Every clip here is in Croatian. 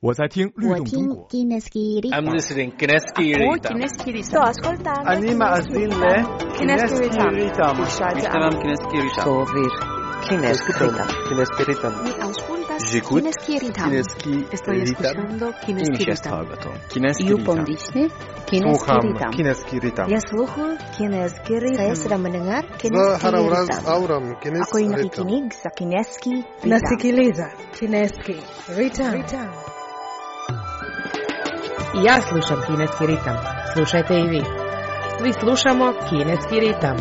我在听律动中国。 I'm listening Kineski Ritam. Sto ascoltando. Anima azille Kineski Ritam. Ishtaram Kineski Ritam. Sovir Kineski Ritam. Kineski Ritam. Mi auscultas J'écoute Kineski Ritam. Kineski Estoy escuchando Kineski Ritam. Kineski You Ritam. pondisne Kineski Sluham Ritam. Kineski Ritam. Ya sluhu Kineski Ritam. Saya sedang mendengar Kineski Haravraz Ritam. auram Ako ay Kineski Ritam. nakikinig sa Kineski Ritam. Nasikiliza Kineski Ritam. Ja slušam Kineski ritam. Slušajte i vi. Svi slušamo Kineski ritam.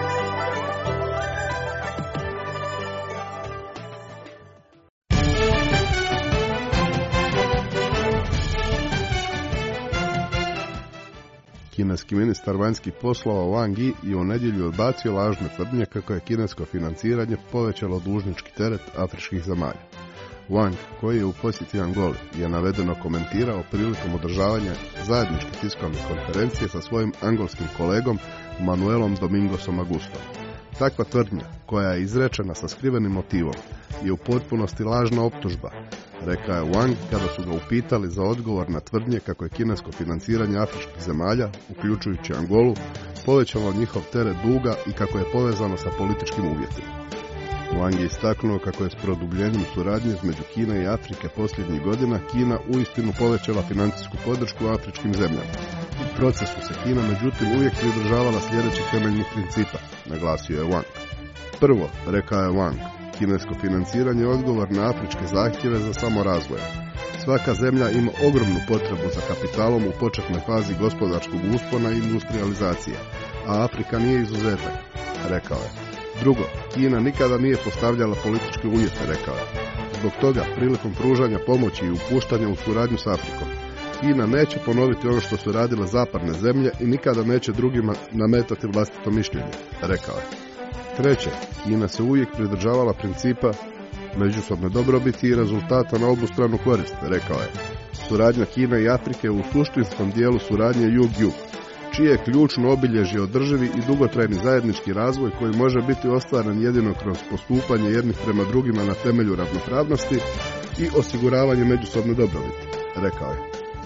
Kineski ministar vanjskih poslova Wang Yi je u nedjelju odbacio lažne tvrdnje kako je kinesko financiranje povećalo dužnički teret afričkih zemalja. Wang, koji je u posjeti Angoli, je navedeno komentirao prilikom održavanja zajedničke tiskovne konferencije sa svojim angolskim kolegom Manuelom Domingosom Agustom. Takva tvrdnja, koja je izrečena sa skrivenim motivom, je u potpunosti lažna optužba, rekao je Wang kada su ga upitali za odgovor na tvrdnje kako je kinesko financiranje afričkih zemalja, uključujući Angolu, povećalo njihov teret duga i kako je povezano sa političkim uvjetima. Wang je istaknuo kako je s produbljenjem suradnje između Kine i Afrike posljednjih godina Kina uistinu povećala financijsku podršku afričkim zemljama. U procesu se Kina međutim uvijek pridržavala sljedećih temeljnih principa, naglasio je Wang. Prvo, rekao je Wang, kinesko financiranje je odgovor na afričke zahtjeve za samorazvoj. Svaka zemlja ima ogromnu potrebu za kapitalom u početnoj fazi gospodarskog uspona i industrializacije, a Afrika nije izuzetak, rekao je. Drugo, Kina nikada nije postavljala političke uvjete, rekao je. Zbog toga, prilikom pružanja pomoći i upuštanja u suradnju s Afrikom, Kina neće ponoviti ono što su radile zapadne zemlje i nikada neće drugima nametati vlastito mišljenje, rekao je. Treće, Kina se uvijek pridržavala principa međusobne dobrobiti i rezultata na obostranu korist, rekao je. Suradnja Kine i Afrike u suštinskom dijelu suradnje jug-jug, čije je ključno obilježje održivi i dugotrajni zajednički razvoj koji može biti ostvaren jedino kroz postupanje jednih prema drugima na temelju ravnopravnosti i osiguravanje međusobne dobrobiti, rekao je.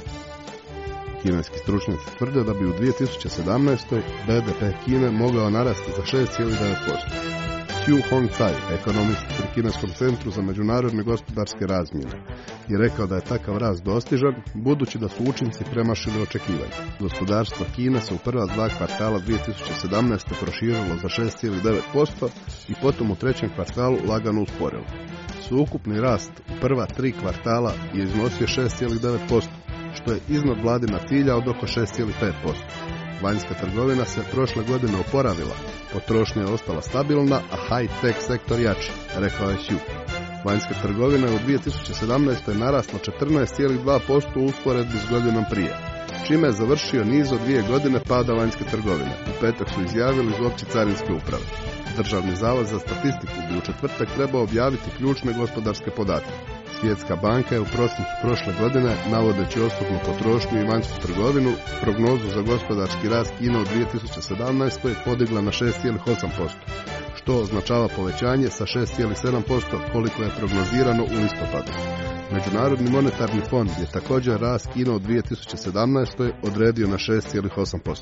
Kineski stručnjaci tvrde da bi u 2017. BDP Kine mogao narasti za 6,9%. Xiu Hongcai, ekonomist pri Kineskom centru za međunarodne gospodarske razmjene, je rekao da je takav rast dostižan, budući da su učinci premašili očekivanja. Gospodarstvo Kine se u prva dva kvartala 2017. proširilo za 6,9% i potom u trećem kvartalu lagano usporilo. Sveukupni rast u prva tri kvartala je iznosio 6,9%, što je iznad vladina cilja od oko 6,5%. Vanjska trgovina se prošle godine oporavila, potrošnja je ostala stabilna, a high-tech sektor jači, rekao je Xiu. Vanjska trgovina je u 2017. narasla 14,2% u usporedbi s godinom prije, čime je završio niz od 2 godine pada vanjske trgovine. U petak su izjavili iz opće carinske uprave. Državni zavod za statistiku bi u četvrtak trebao objaviti ključne gospodarske podatke. Svjetska banka je u prosincu prošle godine, navodeći osobnu potrošnju i vanjsku trgovinu, prognozu za gospodarski rast Kine u 2017. podigla na 6,8%, što označava povećanje sa 6,7% koliko je prognozirano u listopadu. Međunarodni monetarni fond je također rast Kine u 2017. odredio na 6,8%.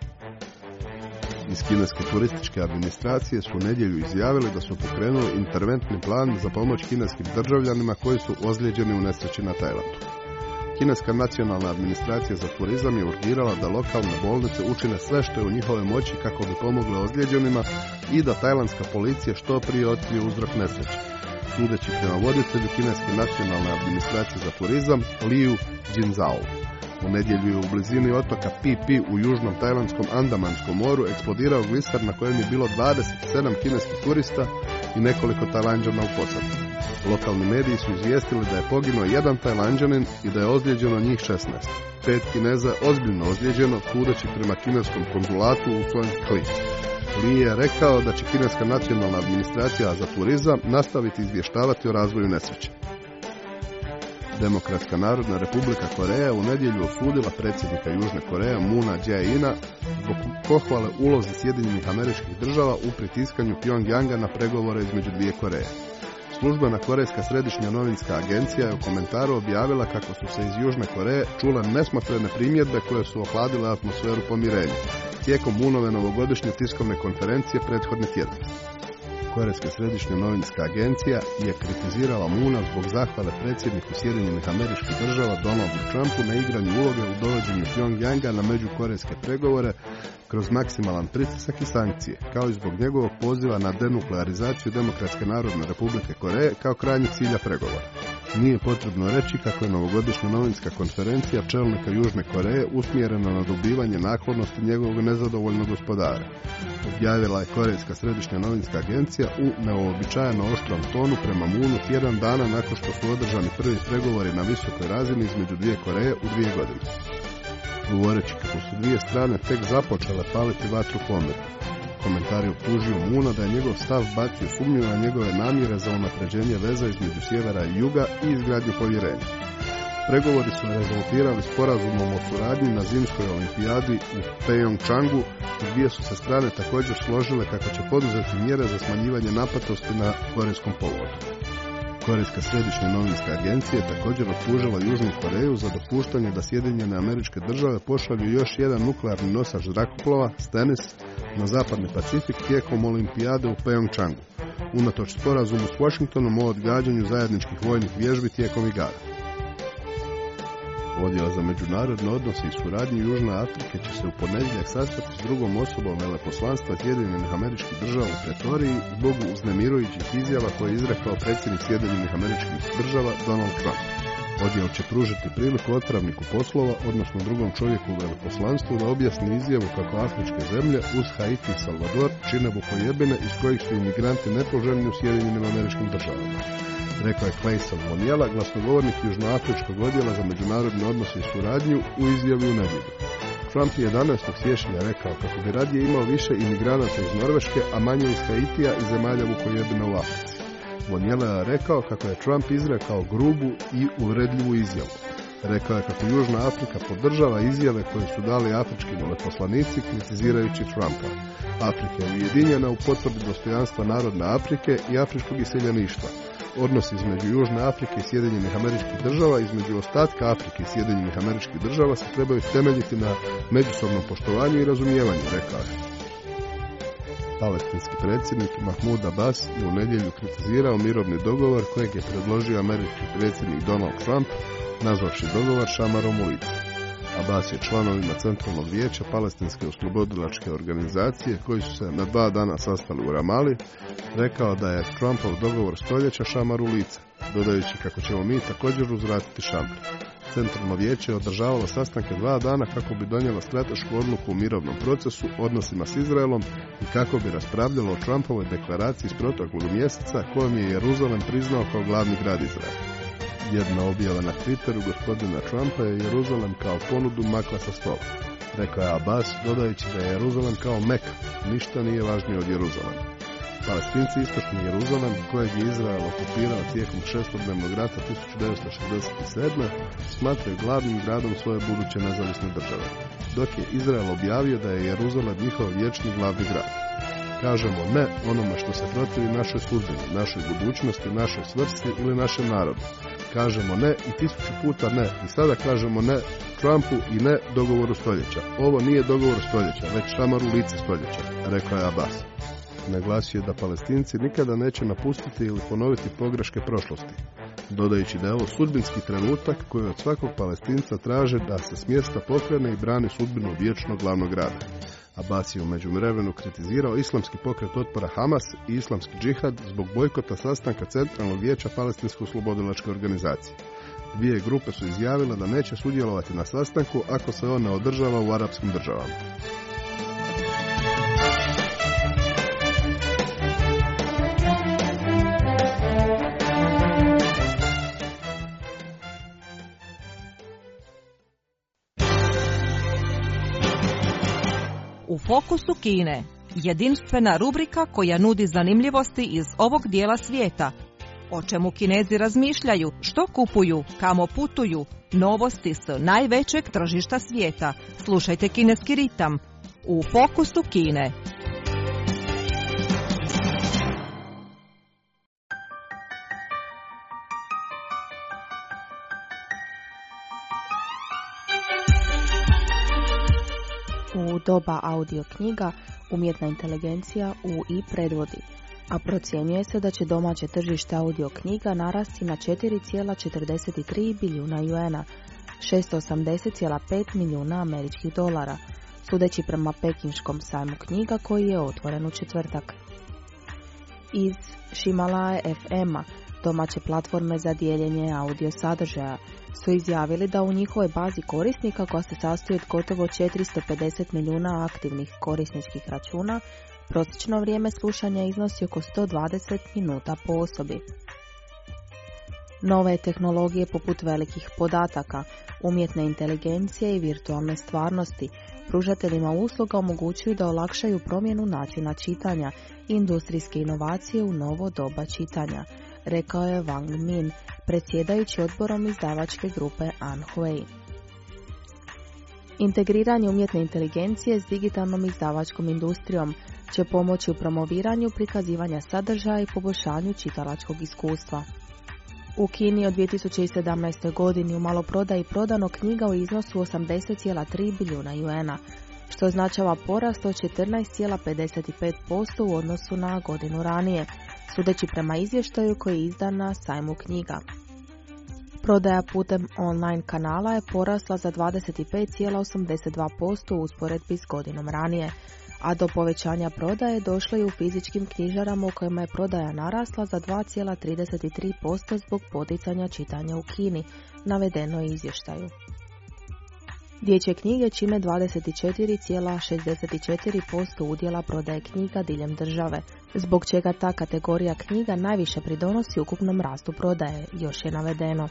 Iz kineske turističke administracije su u nedjelju izjavili da su pokrenuli interventni plan za pomoć kineskim državljanima koji su ozlijeđeni u nesreći na Tajlandu. Kineska nacionalna administracija za turizam je urgirala da lokalne bolnice učine sve što je u njihove moći kako bi pomogle ozlijeđenima i da tajlandska policija što prije otkrije uzrok nesreće. Sudeći prema voditelju kineske nacionalne administracije za turizam Liu Jinzhao. U nedjelju je u blizini otoka Phi Phi u južnom tajlandskom Andamanskom moru eksplodirao gliser na kojem je bilo 27 kineskih turista i nekoliko Tajlanđana u posadi. Lokalni mediji su izvijestili da je poginuo jedan Tajlanđanin i da je ozlijeđeno njih 16. 5 Kineza je ozbiljno ozlijeđeno, sudeći prema kineskom konzulatu u Songkli. Li je rekao da će kineska nacionalna administracija za turizam nastaviti izvještavati o razvoju nesreće. Demokratska narodna republika Koreja u nedjelju osudila predsjednika Južne Koreje Moona Jae-ina zbog pohvale ulozi Sjedinjenih Američkih Država u pritiskanju Pjongjanga na pregovore između dvije Koreje. Službena korejska središnja novinska agencija je u komentaru objavila kako su se iz Južne Koreje čule nesmotrene primjedbe koje su ohladile atmosferu pomirenja tijekom Moonove novogodišnje tiskovne konferencije prethodni tjedan. Korejska središnja novinska agencija je kritizirala Moona zbog zahvale predsjedniku Sjedinjenih Američkih Država Donaldu Trumpu na igranju uloge u dovođenju Pjongjanga na međukorejske pregovore kroz maksimalan pritisak i sankcije, kao i zbog njegovog poziva na denuklearizaciju Demokratske narodne republike Koreje kao krajnjeg cilja pregovora. Nije potrebno reći kako je novogodišnja novinska konferencija čelnika Južne Koreje usmjerena na dobivanje naklonosti njegovog nezadovoljnog gospodara. Objavila je Korejska središnja novinska agencija u neuobičajeno oštrom tonu prema Moonu tjedan dana nakon što su održani prvi pregovori na visokoj razini između dvije Koreje u 2 godine. Govoreći kako su dvije strane tek započele paliti vatru pomiru. Komentar je optužio Moona da je njegov stav bacio sumnju na njegove namjere za unapređenje veza između sjevera i juga i izgradnju povjerenja. Pregovori su rezultirali sporazumom o suradnji na zimskoj olimpijadi u Pyeongchangu, gdje su se strane također složile kako će poduzeti mjere za smanjivanje napetosti na Korejskom poluotoku. Korejska središnja novinska agencija je također optužila Južnu Koreju za dopuštanje da Sjedinjene Američke Države pošalju još jedan nuklearni nosač zrakoplova, Stennis, na zapadni Pacifik tijekom olimpijade u Pyeongchangu, unatoč sporazumu s Washingtonom o odgađanju zajedničkih vojnih vježbi tijekom igara. Odjel za međunarodne odnose i suradnju Južne Afrike će se u ponedjeljak sastati s drugom osobom veleposlanstva Sjedinjenih Američkih Država u Pretoriji zbog uznemirujućih izjava koje je izrekao predsjednik Sjedinjenih Američkih Država Donald Trump. Odjel će pružiti priliku otpravniku poslova, odnosno drugom čovjeku u veleposlanstvu, da objasni izjavu kako afričke zemlje uz Haiti i Salvador čine bukojebine iz kojih su imigranti nepoželjni u Sjedinjenim Američkim Državama. Rekao je Clayson Moniela, glasnogovornik Južnoafričkog odjela za međunarodne odnose i suradnju, u izjavi u nedjelju. Trump je 11. siječnja rekao kako bi radije imao više imigranata iz Norveške, a manje iz Haitija i zemalja vukojebina u Africi. Moniela je rekao kako je Trump izrekao grubu i uvredljivu izjavu. Rekao je kako Južna Afrika podržava izjave koje su dali afrički veleposlanici kritizirajući Trumpa. Afrika je ujedinjena u potvrdi dostojanstva narodne Afrike i afričkog iseljeništva. Odnosi između Južne Afrike i Sjedinjenih Američkih Država, između ostatka Afrike i Sjedinjenih Američkih Država se trebaju temeljiti na međusobnom poštovanju i razumijevanju, rekao je. Palestinski predsjednik Mahmud Abbas je u nedjelju kritizirao mirovni dogovor kojeg je predložio američki predsjednik Donald Trump, nazvavši dogovor šamarom u lice. Abbas je članovima Centralnog vijeća Palestinske oslobodilačke organizacije, koji su se na 2 dana sastali u Ramali, rekao da je Trumpov dogovor stoljeća šamar u lice, dodajući kako ćemo mi također uzvratiti šamar. Centralno vijeće je održavalo sastanke 2 dana kako bi donijelo stratešku odluku u mirovnom procesu, odnosima s Izraelom i kako bi raspravljalo o Trumpovoj deklaraciji iz proteklog mjeseca kojom je Jeruzalem priznao kao glavni grad Izraela. Jedna objava na Twitteru gospodina Trumpa je Jeruzalem kao ponudu makla sa stola. Rekao je Abbas, dodajući da je Jeruzalem kao Meka, ništa nije važnije od Jeruzalema. Palestinci istočni Jeruzalem, kojeg je Izrael okupirao tijekom šestodnevnog rata 1967. smatraju glavnim gradom svoje buduće nezavisne države, dok je Izrael objavio da je Jeruzalem njihov vječni glavni grad. Kažemo ne onome što se protivi našoj sudbini, našoj budućnosti, našoj svrsi ili našem narodu. Kažemo ne i 1000 puta ne i sada kažemo ne Trumpu i ne dogovoru stoljeća. Ovo nije dogovor stoljeća, već šamar u lice stoljeća, rekao je Abbas. Naglasio je da Palestinci nikada neće napustiti ili ponoviti pogreške prošlosti, dodajući da je ovo sudbinski trenutak koji od svakog Palestinca traže da se s mjesta pokrene i brani sudbinu vječnog glavnog grada. Abbas je u međuvremenu kritizirao islamski pokret otpora Hamas i islamski džihad zbog bojkota sastanka Centralnog vijeća Palestinske oslobodilačke organizacije. Dvije grupe su izjavile da neće sudjelovati na sastanku ako se on ne održava u arapskim državama. U fokusu Kine, jedinstvena rubrika koja nudi zanimljivosti iz ovog dijela svijeta. O čemu Kinezi razmišljaju, što kupuju, kamo putuju, novosti s najvećeg tržišta svijeta. Slušajte Kineski ritam u fokusu Kine. U doba audio knjiga umjetna inteligencija i predvodi, a procjenjuje se da će domaće tržište audio knjiga narasti na 4,43 bilijuna juana, 680,5 milijuna američkih dolara, sudeći prema Pekinškom sajmu knjiga koji je otvoren u četvrtak. Iz Shimalaje FM-a, domaće platforme za dijeljenje audio sadržaja, su izjavili da u njihovoj bazi korisnika, koja se sastoji od gotovo 450 milijuna aktivnih korisničkih računa, prosječno vrijeme slušanja iznosi oko 120 minuta po osobi. Nove tehnologije poput velikih podataka, umjetne inteligencije i virtualne stvarnosti pružateljima usluga omogućuju da olakšaju promjenu načina čitanja i industrijske inovacije u novo doba čitanja, rekao je Wang Min, predsjedajući odborom izdavačke grupe Anhui. Integriranje umjetne inteligencije s digitalnom izdavačkom industrijom će pomoći u promoviranju prikazivanja sadržaja i poboljšanju čitalačkog iskustva. U Kini od 2017. godini u maloprodaji prodano knjiga u iznosu 80,3 bilijuna juana, što označava porast od 14,55% u odnosu na godinu ranije, sudeći prema izvještaju koji je izdan na sajmu knjiga. Prodaja putem online kanala je porasla za 25,82% u usporedbi s godinom ranije, a do povećanja prodaje došlo je u fizičkim knjižarama u kojima je prodaja narasla za 2,33% zbog poticanja čitanja u Kini, navedeno je izvještaju. Dječje knjige čine 24,64% udjela prodaje knjiga diljem države, zbog čega ta kategorija knjiga najviše pridonosi ukupnom rastu prodaje, još je navedeno.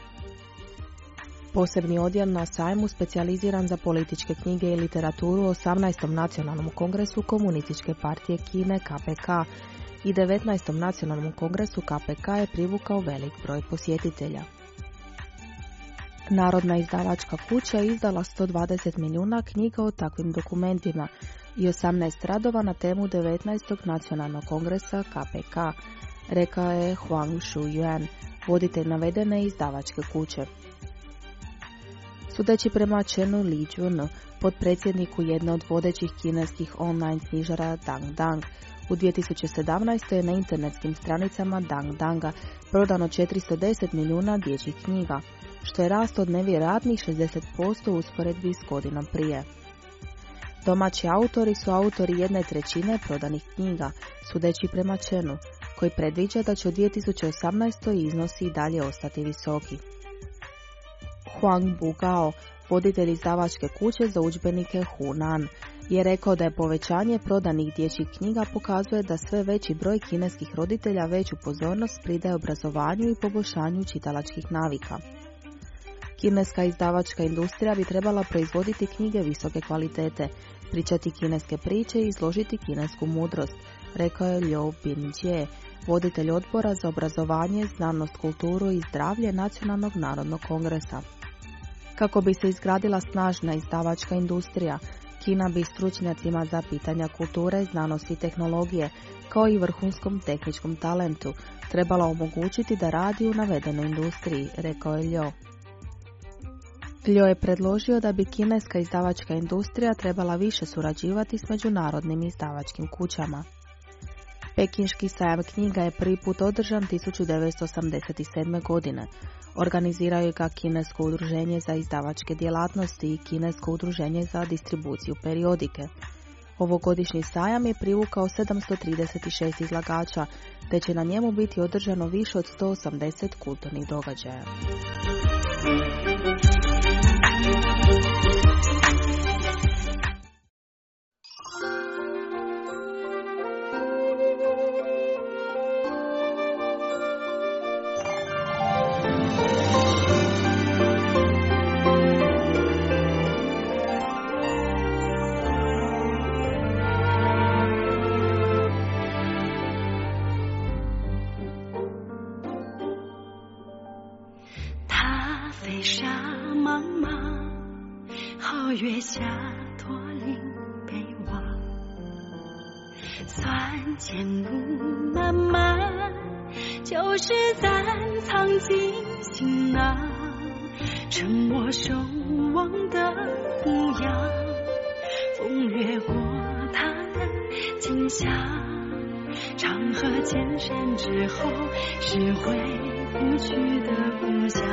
Posebni odjel na sajmu specijaliziran za političke knjige i literaturu u 18. nacionalnom kongresu Komunističke partije Kine KPK i 19. nacionalnom kongresu KPK je privukao velik broj posjetitelja. Narodna izdavačka kuća je izdala 120 milijuna knjiga o takvim dokumentima i 18 radova na temu 19. nacionalnog kongresa KPK, rekao je Huang Shuyuan, voditelj navedene izdavačke kuće. Sudeći prema Chenu Lijunu, potpredsjedniku jedne od vodećih kineskih online knjižara Dangdang, u 2017. je na internetskim stranicama Dangdanga prodano 410 milijuna dječjih knjiga, što je rast od nevjerojatnih 60% u usporedbi s godinom prije. Domaći autori su autori 1/3 prodanih knjiga, sudeći prema Chenu, koji predviđa da će u 2018. iznosi i dalje ostati visoki. Huang Bugao, voditelj izdavačke kuće za udžbenike Hunan, je rekao da je povećanje prodanih dječjih knjiga pokazuje da sve veći broj kineskih roditelja veću pozornost pridaje obrazovanju i poboljšanju čitalačkih navika. Kineska izdavačka industrija bi trebala proizvoditi knjige visoke kvalitete, pričati kineske priče i izložiti kinesku mudrost, rekao je Liu Binjie, voditelj odbora za obrazovanje, znanost, kulturu i zdravlje Nacionalnog narodnog kongresa. Kako bi se izgradila snažna izdavačka industrija, Kina bi stručnjacima za pitanja kulture, znanosti i tehnologije, kao i vrhunskom tehničkom talentu, trebala omogućiti da radi u navedenoj industriji, rekao je Liu. Liu je predložio da bi kineska izdavačka industrija trebala više surađivati s međunarodnim izdavačkim kućama. Pekinški sajam knjiga je prvi put održan 1987. godine. Organiziraju ga Kinesko udruženje za izdavačke djelatnosti i Kinesko udruženje za distribuciju periodike. Ovogodišnji sajam je privukao 736 izlagača, te će na njemu biti održano više od 180 kulturnih događaja. 风越过他的景象，长河千山之后是回不去的故乡。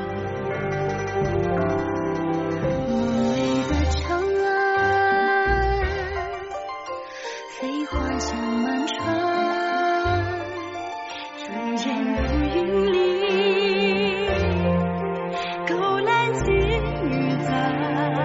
梦里的长安，飞花香满船，春间如云里，勾栏起雨伞。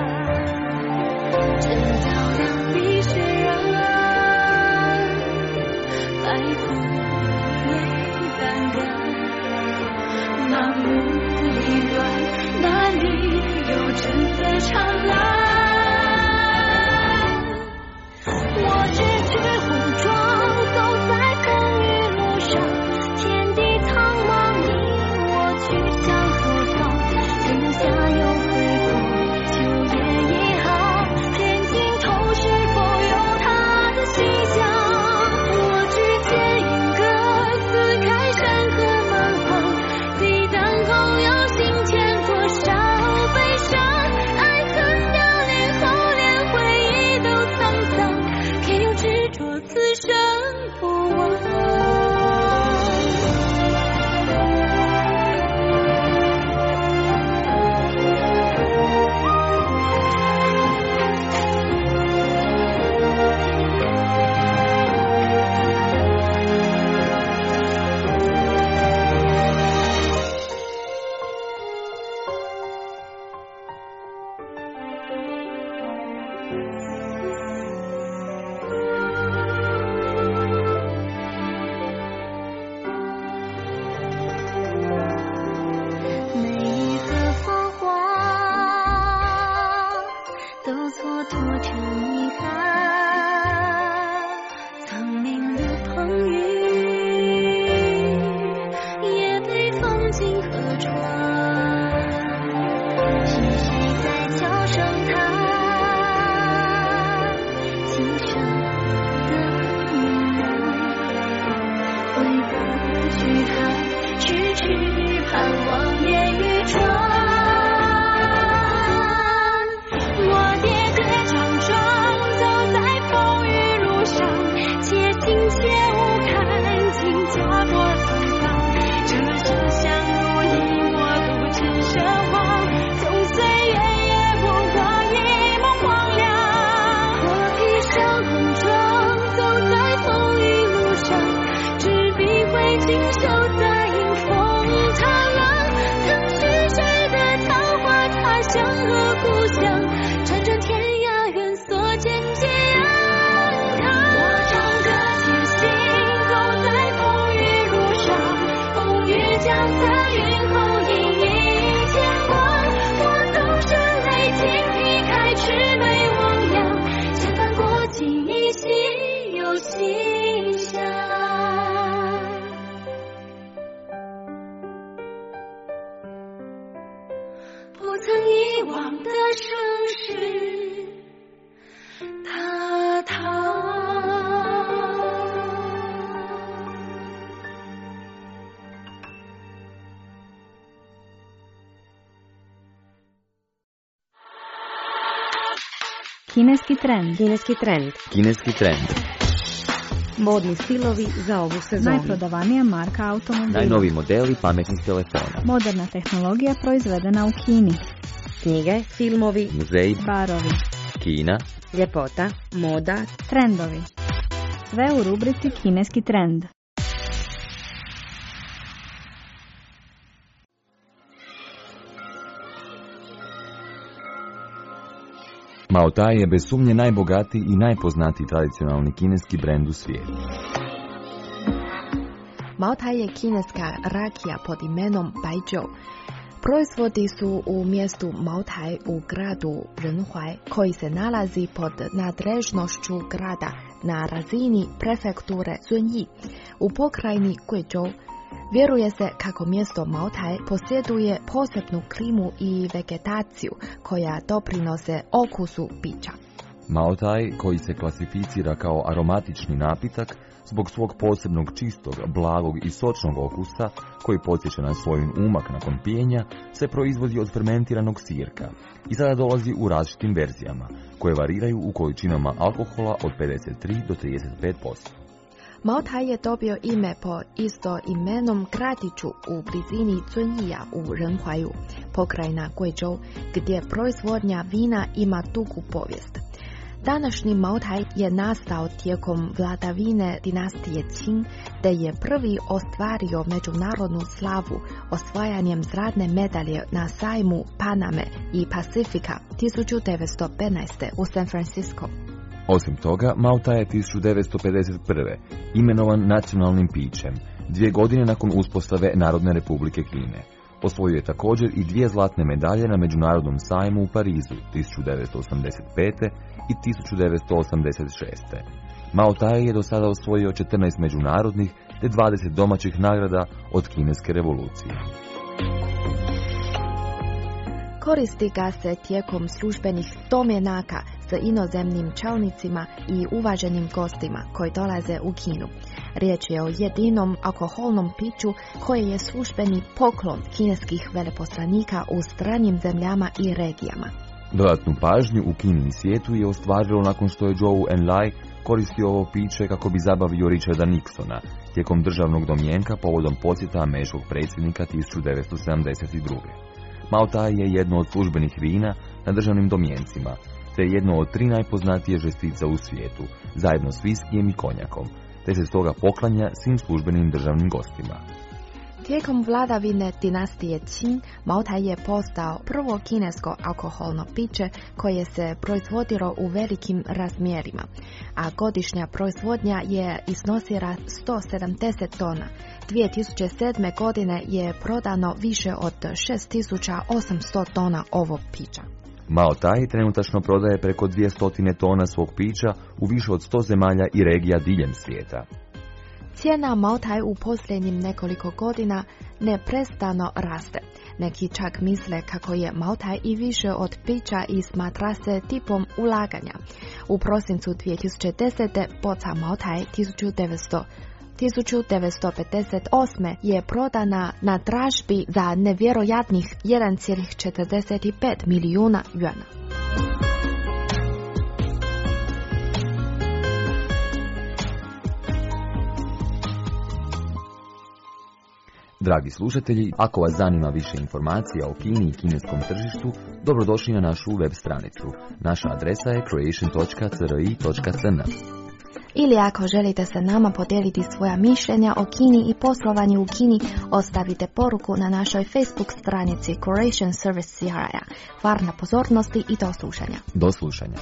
直到让碧血染，白骨未胆敢。那雾里乱，哪里有真的长蓝？我只去红妆，走在风雨路上，天地苍茫，你我去向何方？春夏又回过，秋叶一行，天尽头是否有他的形象？我只见一个撕开山河满荒，抵挡后有心间多少悲伤，爱恨相连后连回忆都沧桑，偏又执着此生不忘。 Kineski trend. Kineski trend. Kineski trend. Modni stilovi za ovu sezonu. Najprodavanija marka automobila. Najnoviji modeli pametnih telefona. Moderna tehnologija proizvedena u Kini. Knjige, filmovi, muzeji, barovi, Kina, ljepota, moda, trendovi. Sve u rubrici Kineski trend. Mao Tai je bez sumnje najbogatiji i najpoznatiji tradicionalni kineski brend u svijetu. Mao Tai je kineska rakija pod imenom Baijiu. Proizvodi su u mjestu Mao Tai u gradu Renhuai, koji se nalazi pod nadležnošću grada na razini prefekture Zunyi u pokrajini Guizhou. Vjeruje se kako mjesto Mao Tai posjeduje posebnu klimu i vegetaciju koja doprinose okusu pića. Mao Tai, koji se klasificira kao aromatični napitak, Zbog svog posebnog čistog, blagog i sočnog okusa, koji podsjeća na svojin umak nakon pijenja, se proizvodi od fermentiranog sirka i sada dolazi u različitim verzijama, koje variraju u količinama alkohola od 53 do 35%. Mao Tai je dobio ime po istoimenom gradiću u blizini Zunjija u Renhuaju, pokrajina Guizhou, gdje proizvodnja vina ima dugu povijest. Današnji Mao Tai je nastao tijekom vladavine dinastije Qing, te je prvi ostvario međunarodnu slavu osvajanjem zlatne medalje na sajmu Paname i Pacifika 1915. u San Francisco. Osim toga, Mao Tai je 1951. imenovan nacionalnim pićem, 2 godine nakon uspostave Narodne republike Kine. Osvojio je također i 2 zlatne medalje na Međunarodnom sajmu u Parizu 1985. i 1986. Mao Tai je do sada osvojio 14 međunarodnih te 20 domaćih nagrada od Kineske revolucije. Koristi ga se tijekom službenih domjenaka s inozemnim čelnicima i uvaženim gostima koji dolaze u Kinu. Riječ je o jedinom alkoholnom piću koje je službeni poklon kineskih veleposlanika u stranim zemljama i regijama. Dodatnu pažnju u Kini i svijetu je ostvarilo nakon što je Zhou Enlai koristio ovo piće kako bi zabavio Richarda Nixona tijekom državnog domjenka povodom posjeta američkog predsjednika 1972. Mao Tai je jedno od službenih vina na državnim domjencima, te je jedno od 3 najpoznatije žestice u svijetu, zajedno s viskijem i konjakom, te se stoga poklanja svim službenim državnim gostima. Tijekom vladavine dinastije Qing, Mao Tai je postao prvo kinesko alkoholno piće koje se proizvodilo u velikim razmjerima, a godišnja proizvodnja je iznosila 170 tona. 2007. godine je prodano više od 6800 tona ovog pića. Mao Tai trenutačno prodaje preko 200 tona svog pića u više od 100 zemalja i regija diljem svijeta. Cijena Mao Tai u posljednjim nekoliko godina neprestano raste. Neki čak misle kako je Mao Tai i više od pića i smatra se tipom ulaganja. U prosincu 2010. boca Mao Tai 1958. je prodana na dražbi za nevjerojatnih 1,45 milijuna juana. Dragi slušatelji, ako vas zanima više informacija o Kini i kineskom tržištu, dobrodošli na našu web stranicu. Naša adresa je creation.cri.cn. Ili ako želite sa nama podijeliti svoja mišljenja o Kini i poslovanju u Kini, ostavite poruku na našoj Facebook stranici Croatian Service CRI-a. Hvala na pozornosti i do slušanja. Do slušanja.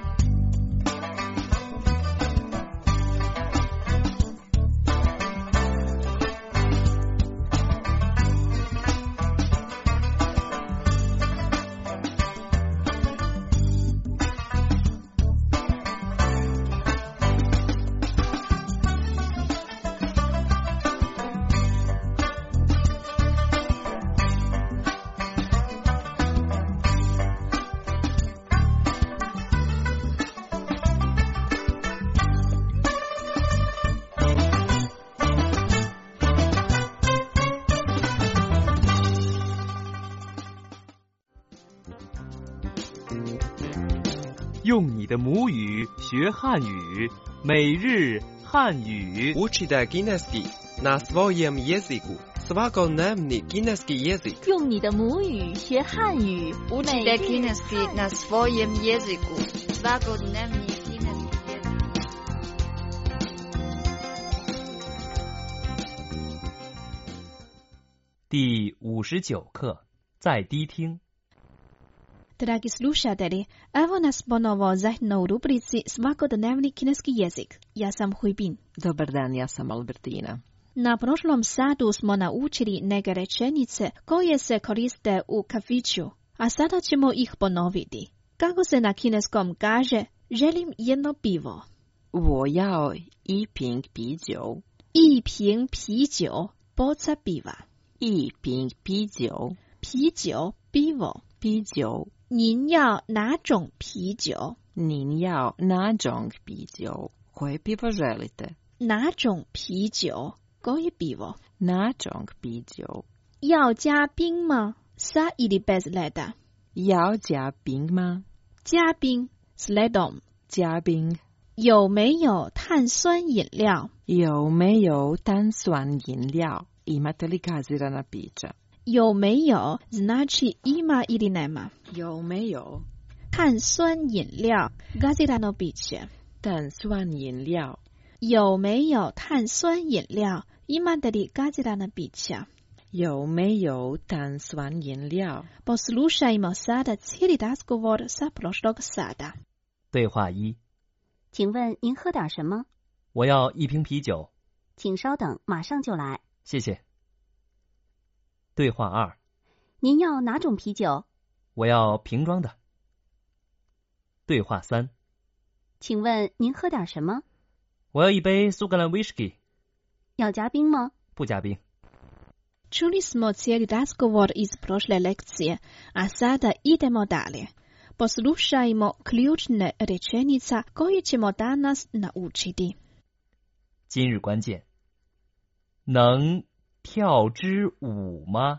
的母语学汉语，每日汉语。 Učite kineski na svojem jeziku. Svakodnevni kineski jezik. 用你的母语学汉语。 Učite kineski na svojem jeziku. Svakodnevni kineski jezik. 第59课，在低听。 Dragi slušatelji, evo nas ponovo zajedno u rubrici Svakodnevni kineski jezik. Ja sam Huibin. Dobar dan, ja sam Albertina. Na prošlom satu smo naučili neke rečenice koje se koriste u kafiću, a sada ćemo ih ponoviti. Kako se na kineskom kaže, želim jedno pivo. 我要一瓶啤酒。 一瓶啤酒, boca piva. 一瓶啤酒。 啤酒, pivo. 啤酒。 您要哪种啤酒？ 您要哪种啤酒？ Koje pivo želite? 哪种啤酒？ Koje pivo? Načong piđo. 要加冰吗？ Sa ili bez leda? 要加冰吗？ 加冰 s ledom. 加冰。 有没有碳酸饮料？ 有没有碳酸饮料？ Imate li gazirana pića? 有没有 znači ima ili nema? 有没有碳酸饮料 gazirano piće? 碳酸饮料？ 有没有碳酸饮料 imate li gazirana pića? 有没有碳酸饮料？ Poslušajmo sada cijeli razgovor sa prošlog sada. 对话一： 请问您喝点什么？ 我要一瓶啤酒。 请稍等，马上就来。 谢谢。对话二： 您要哪种啤酒？ 我要瓶装的。对话三： 请问您喝点什么？ 我要一杯苏格兰 whisky。 要加冰吗？ 不加冰。 Čuli smo cijeli razgovor iz prošle lekcije, a sada idemo dalje. Poslušajmo ključne rečenica koje ćemo danas naučiti. 今日关键：能跳支舞吗？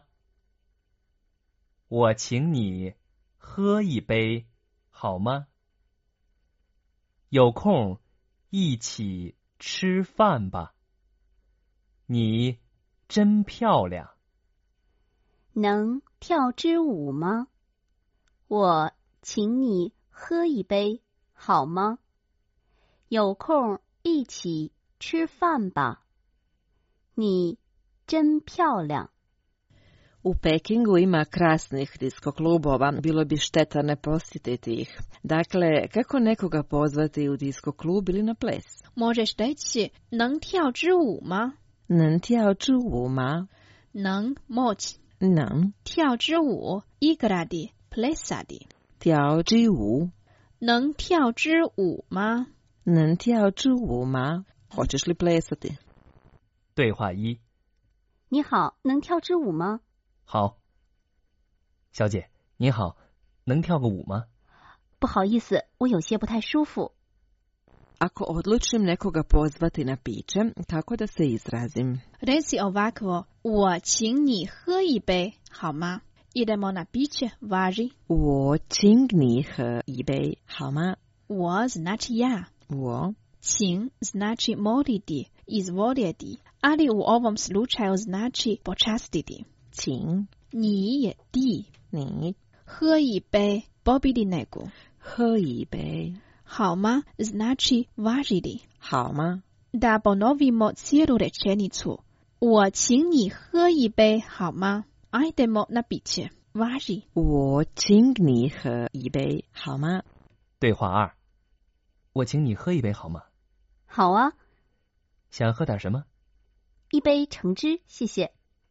我请你喝一杯好吗？有空一起吃饭吧。你真漂亮。 能跳支舞吗？我请你喝一杯好吗？有空一起吃饭吧。你真漂亮。 U Pekingu ima krasnih disko klubova, bilo bi šteta ne posjetiti ih. Dakle, kako nekoga pozvati u disko klub ili na ples? Možeš reći 能跳支舞吗？ 能跳支舞吗？ 能 moć 能跳支舞 igrati plesati 跳支舞能跳支舞吗？ 能跳支舞吗？ Hoćeš li plesati? 对话一： 你好，能跳支舞吗？ 好。小姐，您好，能跳个舞吗？ 不好意思，我有些不太舒服。 Ako odlučim nekoga pozvati na piće, kako da se izrazim? Reci ovako, 我请你喝一杯好吗？ Idemo na piće, važi 我请你喝一杯好吗？ 我 znači ja 我请 znači moliti, izvoljeti, ali u ovom slučaju znači počastiti. 请你也 ti 你喝一杯 popiti neku 喝一杯好吗 znači važi li 好吗？ Da ponovimo cijelu rečenicu. 我请你喝一杯好吗？ Ajdemo na piće. Važi. 我请你喝一杯好吗？ 对话二：我请你喝一杯好吗？ 好啊。 想喝点什么？ 一杯橙汁，谢谢。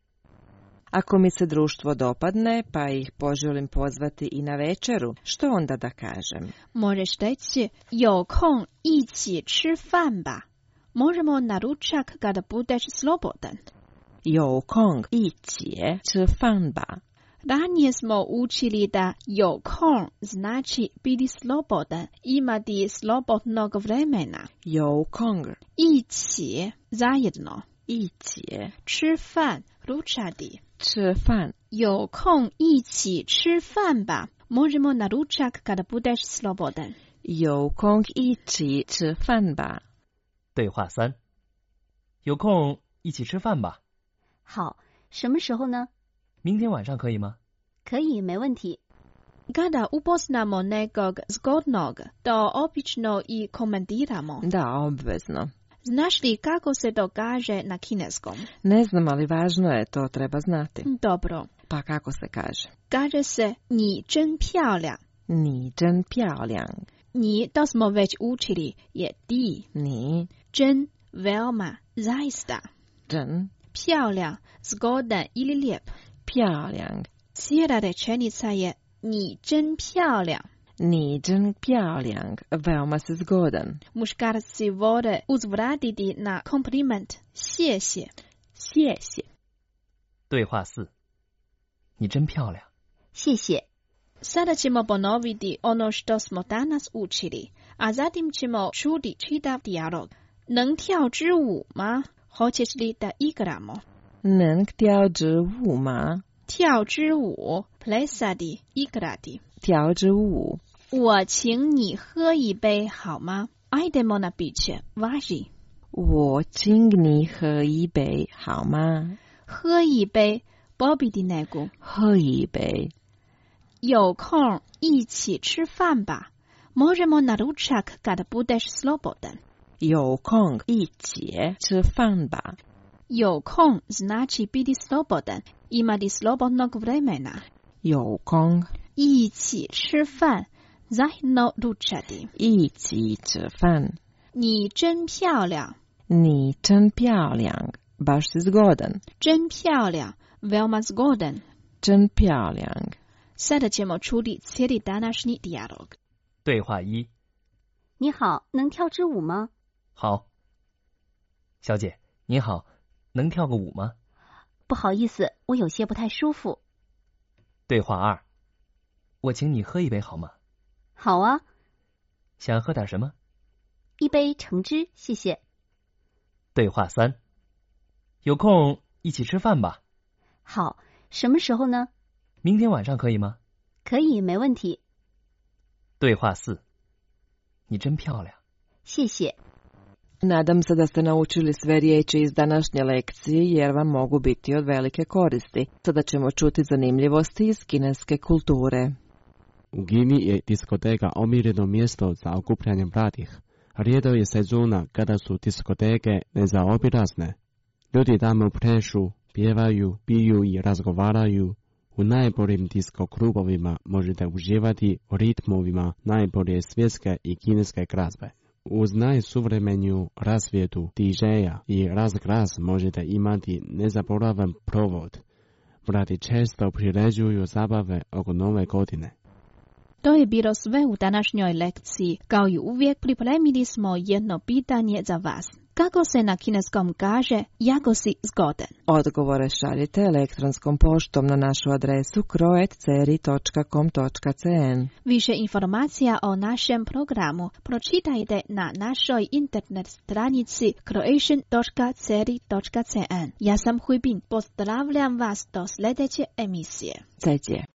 Ako mi se društvo dopadne, pa ih poželim pozvati i na večeru, što onda da kažem? Možeš reći 有空一起吃饭吧。Možemo na ručak kada budeš slobodan. 有空一起吃饭吧。 Ranije smo učili da 有空 znači biti slobodan, imati slobodnog vremena. 有空一起 zajedno. 一起吃饭 ručati. 吃饭有空一起吃饭吧。Možemo na ručak kada budeš slobodan. 有空一起吃饭吧。 对话三：有空一起吃饭吧。 好，什么时候呢？ 明天晚上可以吗？ 可以，没问题。 Kada upoznamo nekog zgodnog, to obično i komentiramo. Da, obvezno. Znaš li kako se to kaže na kineskom? Ne znam, ali važno je, to treba znati. Dobro. Pa kako se kaže? Kaže se 你真漂亮。 你真漂亮。 你 to smo već učili je ti. 你真 veoma zaista. 真漂亮 zgodan ili lijep. 漂亮 Cijela rečenica je 你真漂亮。 你真漂亮 veoma si zgodan. Muškarci vole uzvratiti na kompliment 谢谢。 谢谢。 对话四：你真漂亮。 谢谢。 Sada ćemo ponoviti ono što smo danas učili, a zatim ćemo čuti čitav dijalog. 能跳支舞吗？ Хочешь ли ты играть? 能跳支舞吗？ 跳支舞 Plesati играть. 跳支舞。 我请你喝一杯好吗？ Idemo na piće, važi. 我请你喝一杯好吗？ 喝一杯 popiti neku. 喝一杯。 有空一起吃饭吧。Možemo na ručak kad budeš slobodan. 有空一起吃饭吧。 有空 znači biti slobodan, imati slobodnog vremena. 有空一起吃饭 zajedno ručati. 一起吃饭。 你真漂亮。 你真漂亮。baš si zgodan. 真漂亮 veoma zgodan. 真漂亮。 Sada ćemo čuti cijeli današnji dijalog. 对话一： 你好，能跳支舞吗？ 好。小姐，你好，能跳个舞吗？ 不好意思，我有些不太舒服。 对话二：我请你喝一杯好吗？ 好啊。 想喝点什么？ 一杯橙汁，谢谢。 对话三：有空一起吃饭吧。 好，什么时候呢？ 明天晚上可以吗？ 可以，没问题。 对话四：你真漂亮。 谢谢。 Nadam se da ste naučili sve riječi iz današnje lekcije jer vam mogu biti od velike koristi. Sada ćemo čuti zanimljivosti iz kineske kulture. U Kini je diskoteka omiljeno mjesto za okupljanje mladih. Rijetko je sezona kada su diskoteke nezaobilazne. Ljudi tamo plešu, pjevaju, piju i razgovaraju. U najboljim disko klubovima možete uživati u ritmovima najbolje svjetske i kineske glazbe. Uz najsuvremeniju rasvjetu DJ-a i razglas možete imati nezaboravan provod. Mladi često priređuju zabave oko nove godine. To je bilo sve u današnjoj lekciji. Kao i uvijek pripremili smo jedno pitanje za vas. Kako se na kineskom kaže jako si zgodan? Odgovore šaljite elektronskom poštom na našu adresu kroet.ceri.com.cn. Više informacija o našem programu pročitajte na našoj internet stranici croatian.ceri.cn. Ja sam Huibin, pozdravljam vas do sljedeće emisije. 再见。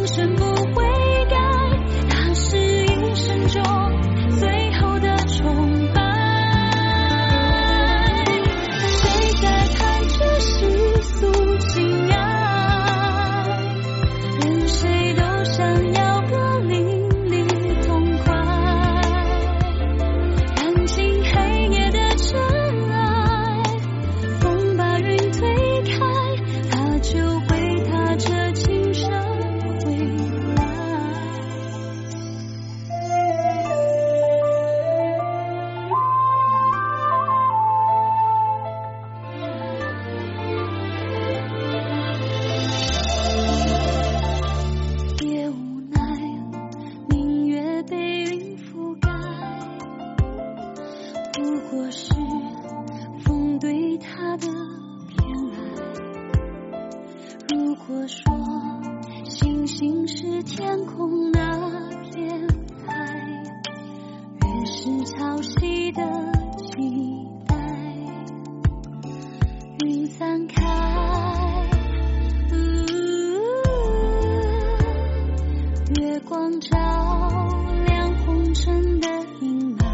最后的宠果说星星是天空那片海，越是潮汐的期待，云散开，月光照亮红尘的阴霾，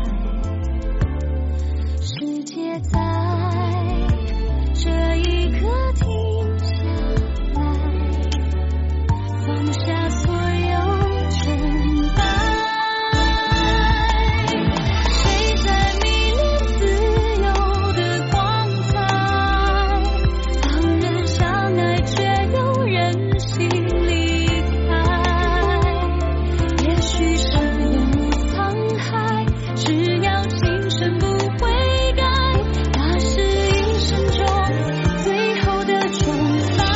世界在这一刻停下来，放下所有尘埃。谁在迷恋自由的光彩？旁人相爱却又任性离开。也许生永无沧海，只要今生不悔改，那是一生中最后的崇拜。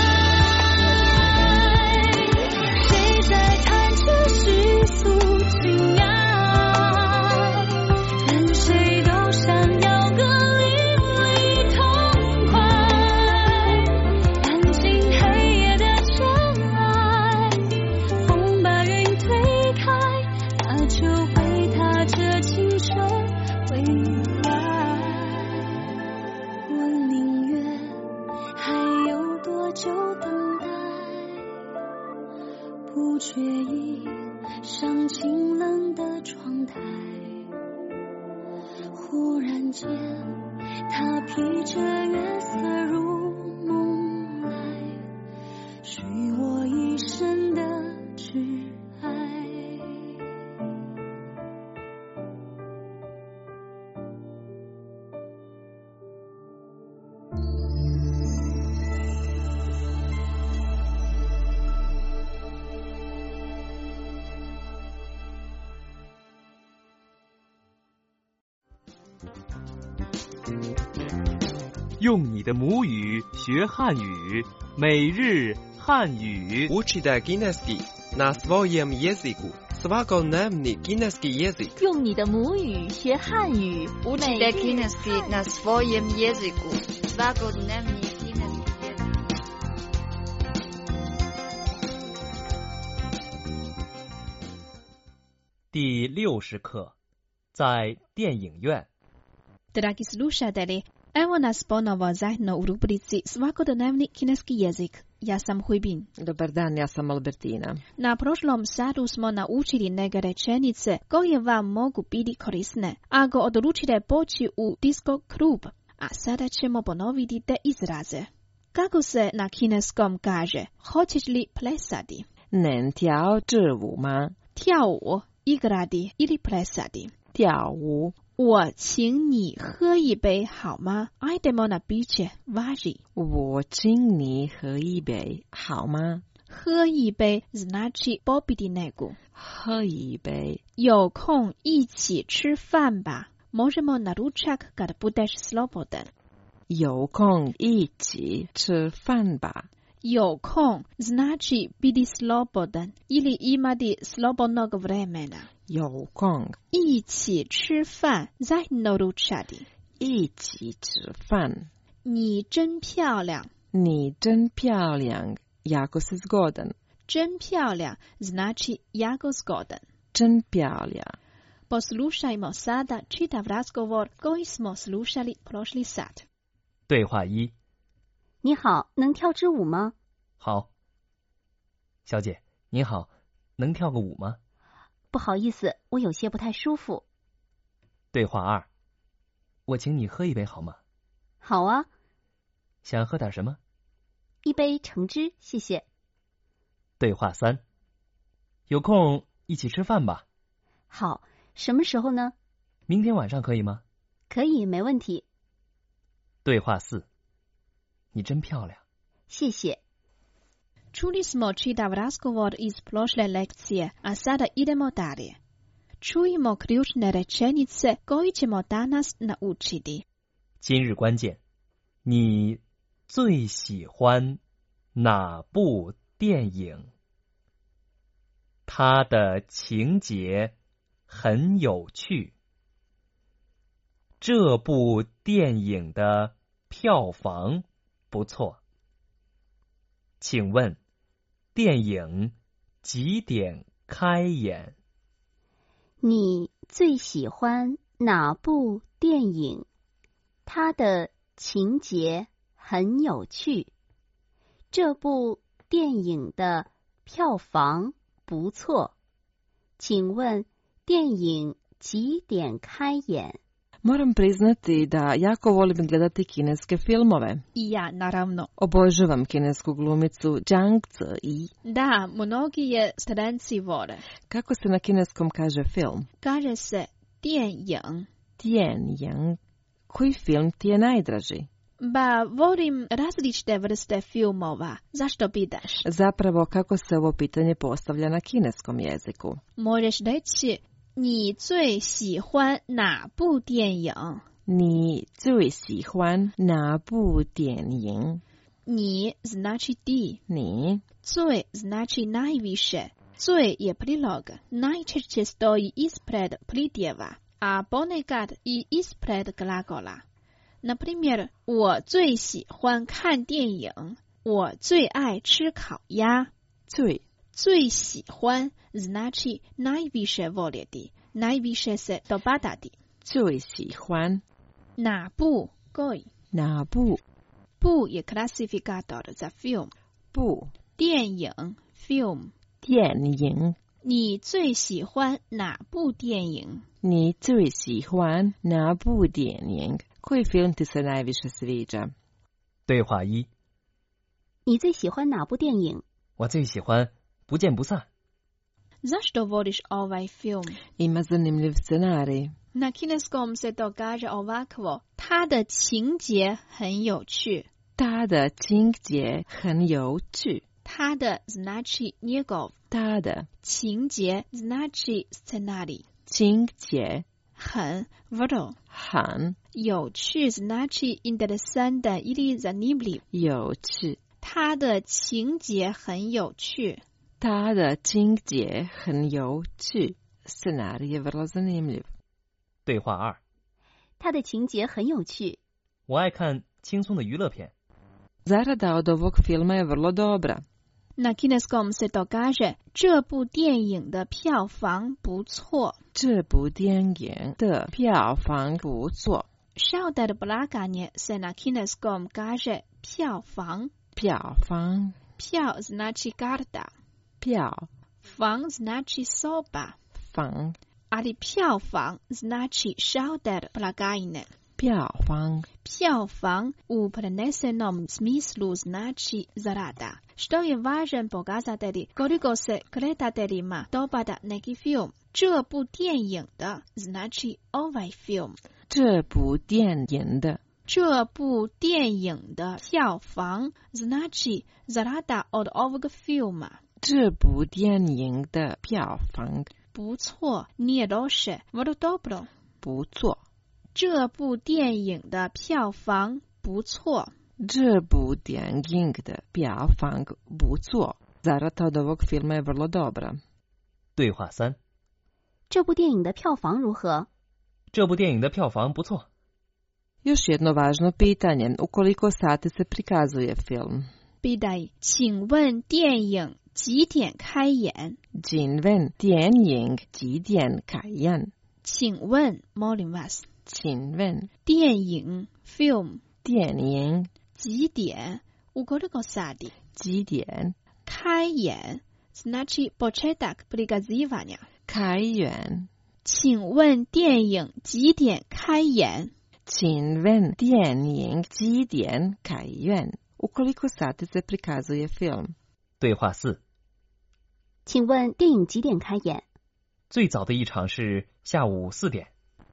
谁在谈着世俗情爱？任谁都想要个淋漓痛快，看尽黑夜的尘埃，风把云推开，那就会踏着青春未来。我宁愿还有多久等待，不觉意上清冷的窗台，忽然间他披着月色入梦来，许我一生的挚爱。 用你的母语学汉语，每日汉语。 Учите кінеський на своєму язику. Свободний кінеський язик. 用你的母语学汉语， Учите кінеський на своєму язику. Свободний кінеський язик. 第60课，在电影院。 Dragi slušatelji, evo nas ponovo zajedno u rubrici Svakodnevni kineski jezik. Ja sam Huibin. Dobar dan, ja sam Albertina. Na prošlom satu smo naučili neke rečenice koje vam mogu biti korisne ako odlučite poći u disco klub. A sada ćemo ponoviti te izraze. Kako se na kineskom kaže? Hoćeš li plesati? 能跳支舞吗？ 跳舞 igrati ili plesati. 跳舞。 我请你喝一杯好吗？ Ajdemo na piće, važi. 我请你喝一杯好吗？ 喝一杯 znači popiti neku. 喝一杯。 有空一起吃饭吧。Možemo na ručak kad budeš slobodan. 有空一起吃饭吧。 有空 znači biti slobodan ili imati slobodnog vremena. 有空一起吃饭 zajedno ručati. 一起吃饭。 你真漂亮。 你真漂亮 jako si zgodan. 真漂亮 znači jako zgodan. 真漂亮。 Poslušajmo sada čitav razgovor koji smo slušali prošli sat. 对话一。 你好，能跳支舞吗？ 好。小姐，您好，能跳个舞吗？ 不好意思，我有些不太舒服。 对话二。我请你喝一杯好吗？ 好啊。 想喝点什么？ 一杯橙汁，谢谢。 对话三。有空一起吃饭吧。 好，什么时候呢？ 明天晚上可以吗？ 可以，没问题。 对话四。你真漂亮。 谢谢。 Čuli smo čitav razgovor iz prošle lekcije, a sada idemo dalje. Čujmo ključne rečenice koje ćemo danas naučiti. 今日关键，你最喜欢哪部电影？它的情节很有趣。这部电影的票房不错。请问电影几点开演？ 你最喜欢哪部电影？它的情节很有趣。这部电影的票房不错。请问电影几点开演？ Moram priznati da jako volim gledati kineske filmove. I ja, naravno. Obožavam kinesku glumicu Zhang Ziyi. Da, mnogi je stranci vole. Kako se na kineskom kaže film? Kaže se 电影. 电影. Koji film ti je najdraži? Ba, volim različite vrste filmova. Zašto pitaš? Zapravo, kako se ovo pitanje postavlja na kineskom jeziku? Možeš reći, 你最喜欢哪部电影？ 你最喜欢哪部电影？ 你 znači ti. 你最 znači najviše. 最 je prilog. Najčešće stoji ispred pridjeva, a ponekad i ispred glagola. Na primjer, 我最喜欢看电影。我最爱吃烤鸭。最喜欢 znači najviše voljeti, najviše se dopadati. 最喜欢哪部 koji? 哪部部 je klasifikator za film. 部电影 film. 电影你最喜欢哪部电影？ 你最喜欢哪部电影？ Koji film ti se najviše sviđa? 对话一。 你最喜欢哪部电影？ 我最喜欢不见不散。 Zašto voliš ovaj film? Ima zanimljiv scenarij. Na kineskom se to kaže ovakvo. 它的情节很有趣。 它的情节很有趣。 它的 znači njegov. 它的情节 znači scenarij. 情节很 vrlo. 很有趣 znači interesantan ili zanimljiv. 有趣。 它的情节很有趣。 它的情节很有趣。Scenarij je vrlo zanimljiv. 对话二。 它的情节很有趣。 我爱看轻松的娱乐片。 Zarada od ovog filma je vrlo dobra. Na kineskom se to kaže 这部电影的票房不错。 这部电影的票房不错。 Šalter blaganje se na kineskom kaže 票房。 票房票 znači karta. 票房 znači soba. 房 ali 票房 znači šalter blagajne. 票房票房 u prenesenom smislu znači zarada, što je važan pokazatelj koliko se gledateljima dopada neki film. 这部电影的 znači ovaj film. 这部电影的这部电影的票房 znači zarada od ovog filma. 这部电影的票房不错 nije loše, vrlo dobro. 不错。 这部电影的票房不错。 这部电影的票房不错。Zarada od ovog filma je vrlo dobra. 对话三。 这部电影的票房如何？ 这部电影的票房不错。 Još jedno važno pitanje. U koliko sati se prikazuje film? Pitaj, 请问电影几点开演？ 请问电影几点开演？ 请问 molim vas. 请问电影 film 电影几点 u koliko sati 几点开演 znači početak prikazivanja 开演请问电影几点开演请问电影几点开演 u koliko sati se prikazuje film 对话四。 请问电影几点开演？ 最早的一场是下午4点。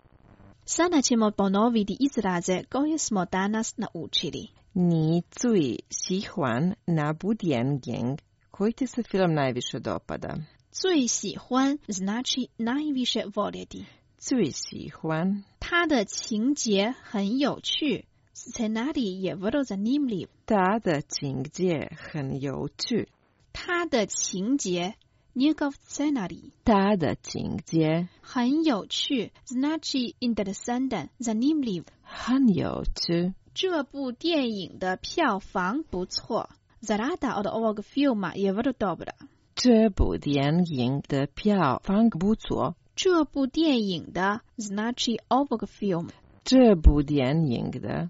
Sada ćemo ponoviti izraze koje smo danas naučili. 你最喜欢哪部电影 koji ti se film najviše dopada? 最喜欢 znači najviše voljeti. 最喜欢它的情节很有趣 scenarij je vrlo zanimljiv. 它的情节很有趣。 它的情节 njegov scenarij. 它的情节很有趣 znači interesantan, zanimljiv. 很有趣。 这部电影的票房不错 zarada od ovog filma je vrlo dobra. 这部电影的票房不错。 这部电影的 znači ovog filma. 这部电影的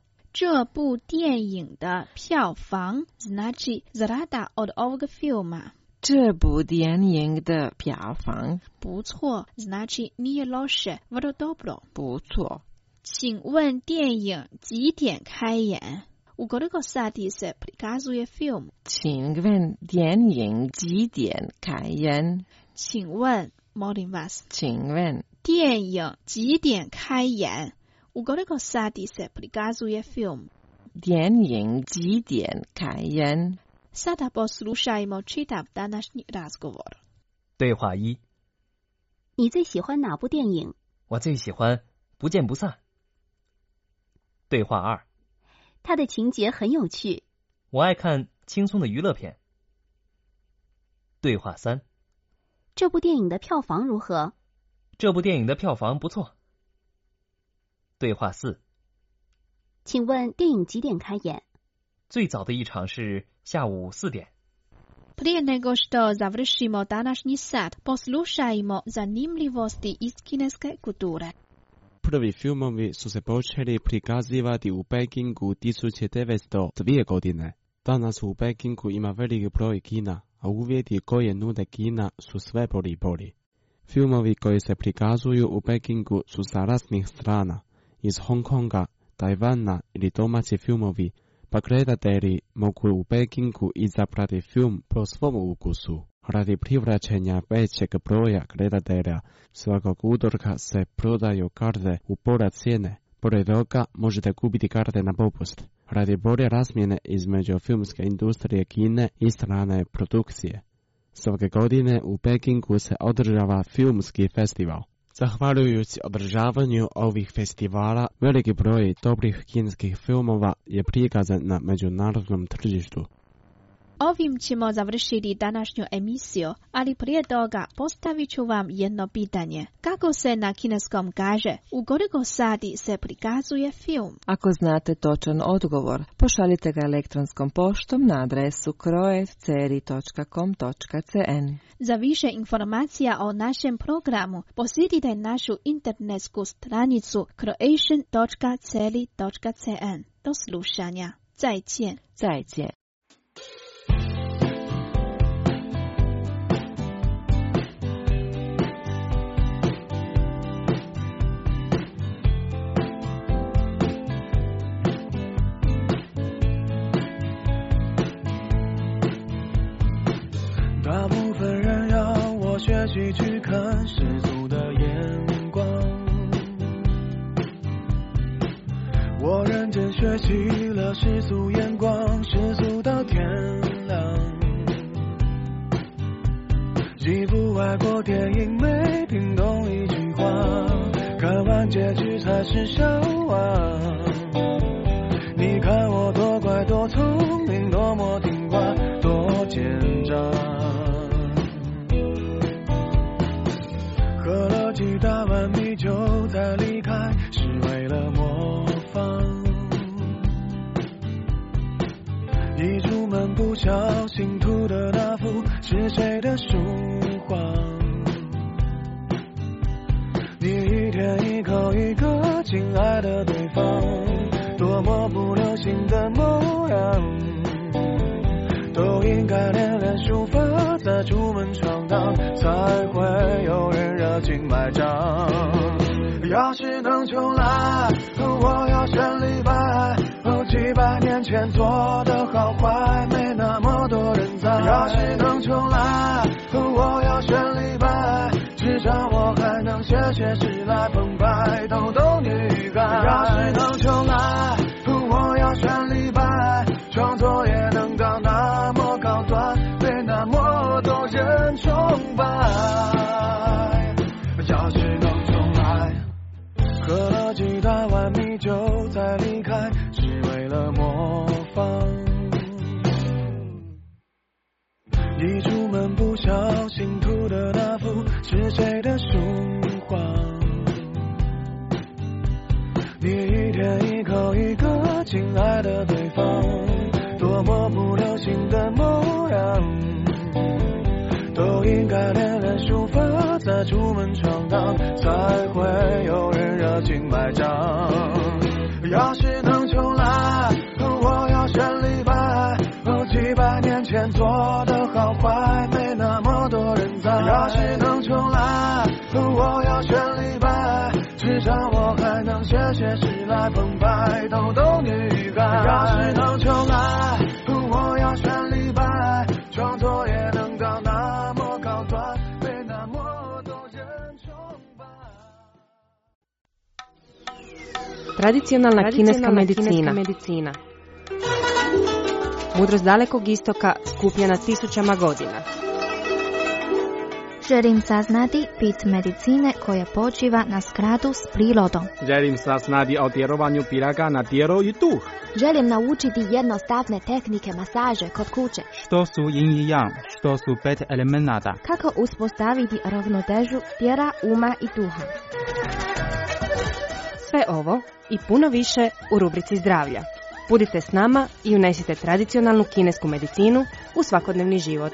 票房 znači zarada od ovog filma. 这部电影的票房不错 znači nije loše, vrlo dobro. 不错。 请问电影几点开演？U koliko sati se prikazuje film? 请问电影几点开演？ 请问 molim vas. 请问电影几点开演？U koliko sati se prikazuje film? 电影几点开演？ Sada poslušajmo čitav današnji razgovor. 对话一： 你最喜欢哪部电影？ 我最喜欢《不见不散》。对话二： 它的情节很有趣。 我爱看轻松的娱乐片。对话三： 这部电影的票房如何？ 这部电影的票房不错。对话四： 请问电影几点开演？ 最早的一场是下午4点。 Prije nego što završimo današnji sat, poslušajmo zanimljivosti iz kineske kulture. Prvi filmovi su se počeli prikazivati u Pekingu 1902. godine. Danas u Pekingu ima veliki broj kina, a uvjeti koje nude kina su sve bolji i bolji. Filmovi koji se prikazuju u Pekingu su sa raznih strana, iz Hong Konga, Tajvana ili domaći filmovi, pa gledatelji mogu u Pekingu izabrati film po svom ukusu. Radi privlačenja većeg broja gledatelja, svakog utorka se prodaju karte u pola cijene. Pored toga možete kupiti karte na popust. Radi bolje razmjene između filmske industrije Kine i strane produkcije. Svake godine u Pekingu se održava filmski festival. Zahvaljujući održavanju ovih festivala, veliki broj dobrih kineskih filmova je prikazan na međunarodnom tržištu. Ovim ćemo završiti današnju emisiju, ali prije toga postavit ću vam jedno pitanje. Kako se na kineskom kaže, u koliko sati se prikazuje film? Ako znate točan odgovor, pošaljite ga elektronskom poštom na adresu kroefceri.com.cn. Za više informacija o našem programu, posjetite našu internetsku stranicu croatian.celi.cn. Do slušanja. 再见。 再见。 大部分人要我学习去看世俗的眼光，我认真学习了世俗眼光，世俗到天亮。几部外国电影没听懂一句话，看完结局才是笑话。你看我多乖多聪明，多么听话，多奸诈。喝了几大碗米酒再离开，是为了模仿。一出门不小心涂的那幅是谁的书画？你一天一口一个亲爱的对方，多么不流行的模样，都应该练练书法，再出门闯荡，才会有人热情买账。要是能重来，我要选李白。几百年前做的好坏，没那么多人在。要是能重来，我要选李白，至少我还能写诗来澎湃逗逗女孩。要是能重来，我要选李白，创作也能到那么高端，被那么多人崇拜。要是能重来，喝了几大碗米酒再离开，是为了模仿。一出门不小心涂的那幅是谁的书画？你一天一口一个亲爱的对方，多么么不流行的模样，都应该练练书法，再出门闯荡，才会有人热情买账。要是能重来，我要选李白，几百年前做的好坏，没那么多人在。要是能重来，我要选李白，至少我还能写写诗来澎湃逗逗女孩。要是能重来，我要选李白，创作也能到那么高端，被那么多人崇拜。 Tradicionalna kineska medicina. Mudrost dalekog istoka skupljena tisućama godina. Želim saznati bit medicine koja počiva na skladu s prirodom. Želim saznati o djelovanju piraga na tijelo i duh. Želim naučiti jednostavne tehnike masaže kod kuće. Što su yin i yang, što su 5 elemenata. Kako uspostaviti ravnotežu tijela, uma i duha. Sve ovo i puno više u rubrici zdravlja. Budite s nama i unesite tradicionalnu kinesku medicinu u svakodnevni život.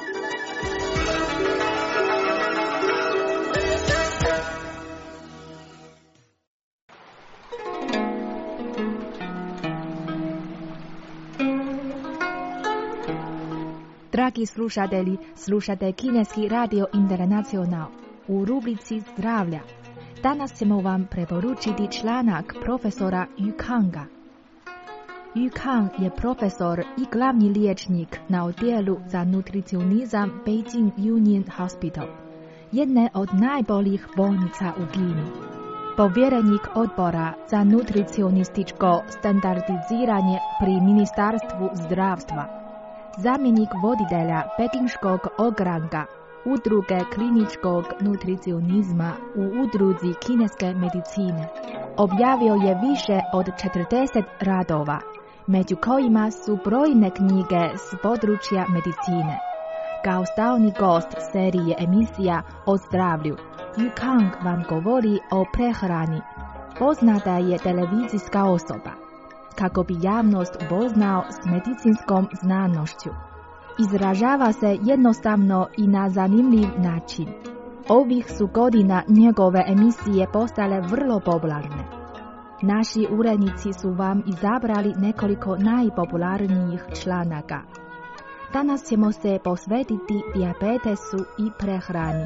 Dragi slušatelji, slušate Kineski radio internacional u rubrici zdravlja. Danas ćemo vam preporučiti članak profesora Yu Kanga. Yu Kang je profesor i glavni liječnik na odjelu za nutricionizam Beijing Union Hospital, jedne od najboljih bolnica u Kini. Povjerenik odbora za nutricionističko standardiziranje pri Ministarstvu zdravstva. Zamjenik voditelja Pekinškog ogranka Udruge kliničkog nutricionizma u Udruzi kineske medicine. Objavio je više od 40 radova, među kojima su brojne knjige s područja medicine. Kao stalni gost serije emisija o zdravlju, Yu Kang vam govori o prehrani. Poznata je televizijska osoba, kako bi javnost upoznao s medicinskom znanošću. Izražava se jednostavno i na zanimljiv način. Ovih su godina njegove emisije postale vrlo popularne. Naši urednici su vam izabrali nekoliko najpopularnijih članaka. Danas ćemo se posvetiti dijabetesu i prehrani.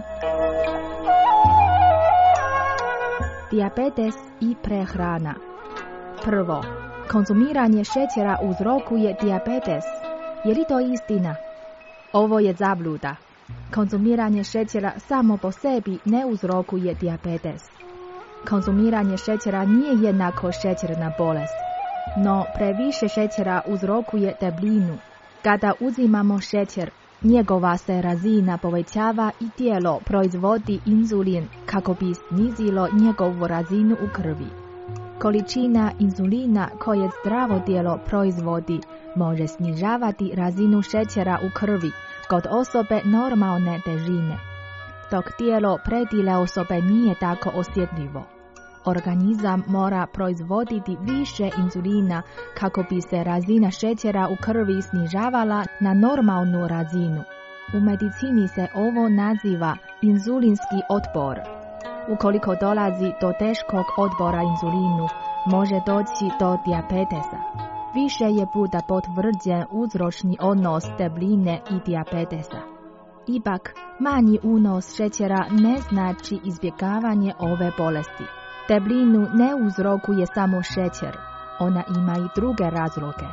Dijabetes i prehrana. Prvo, konzumiranje šećera uzrokuje dijabetes. Je li to istina? Ovo je zabluda. Konzumiranje šećera samo po sebi ne uzrokuje dijabetes. Konzumiranje šećera nije jednako šećerna bolest, no previše šećera uzrokuje debljinu. Kada uzimamo šećer, njegova se razina povećava i tijelo proizvodi inzulin kako bi snizilo njegovu razinu u krvi. Količina inzulina koje zdravo tijelo proizvodi može snižavati razinu šećera u krvi kod osobe normalne težine, dok tijelo pretile osobe nije tako osjetljivo. Organizam mora proizvoditi više inzulina kako bi se razina šećera u krvi snižavala na normalnu razinu. U medicini se ovo naziva inzulinski otpor. Ukoliko dolazi do teškog otpora inzulinu, može doći do dijabetesa. Više je puta potvrđen uzročni odnos debljine i dijabetesa. Ipak, manji unos šećera ne znači izbjegavanje ove bolesti. Debljinu ne uzrokuje samo šećer, ona ima i druge razloge.